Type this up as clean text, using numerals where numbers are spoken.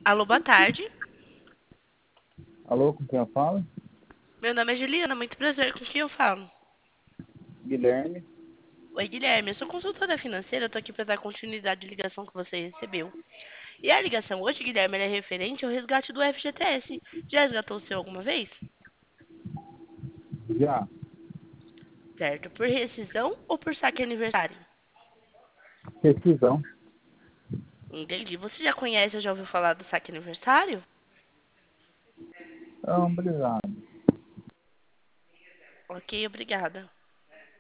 Alô, boa tarde. Alô, com quem eu falo? Meu nome é Juliana, muito prazer. Com quem eu falo? Guilherme. Oi, Guilherme. Eu sou consultora financeira. Eu tô aqui para dar continuidade à ligação que você recebeu. E a ligação hoje, Guilherme, ela é referente ao resgate do FGTS. Já resgatou o seu alguma vez? Já. Certo. Por rescisão ou por saque aniversário? Rescisão. Entendi. Você já conhece ou já ouviu falar do saque aniversário? Obrigado. Ok, obrigada.